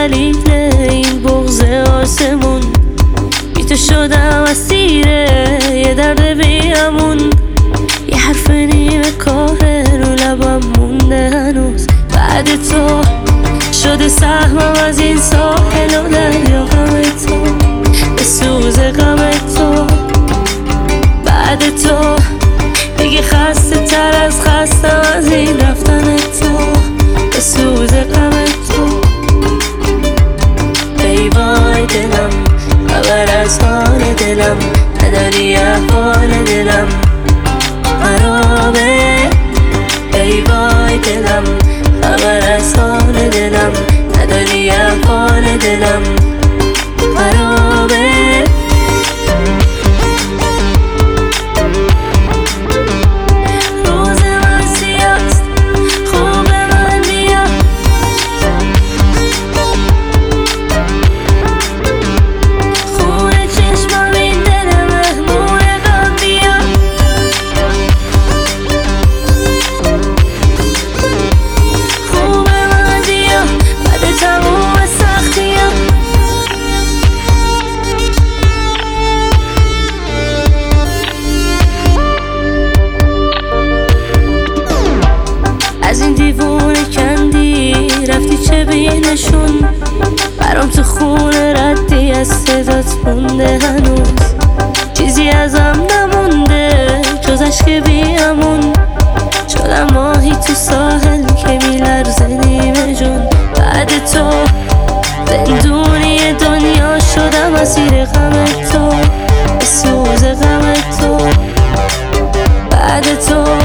دلیل این بغض آسمون، بی تو شدم اسیر یه درد بیامون. یه حرف نیمه کاره رو لبم مونده هنوز. بعد تو شده سهمم از این ساحل و دریا غم تو، به سوز غم تو. بعد تو دیگه خسته تر از خستم از این رفتن تو، به سوز غم تو. ای وای دلم، خبر از حال دلم نداری، احوال دلم خرابه. ای وای دلم، خبر از حال دلم نداری، احوال دلم خرابه. از این دیوونه کندی رفتی چه بینشون، برام تو خونه ردی از صدات مونده هنوز. چیزی ازم نمونده جز عشق بیامون، شدم ماهی تو ساحل که میلرزه نیمه جون. بعد تو زندونی دنیا شدم اسیر غم تو، به سوز غم تو. بعد تو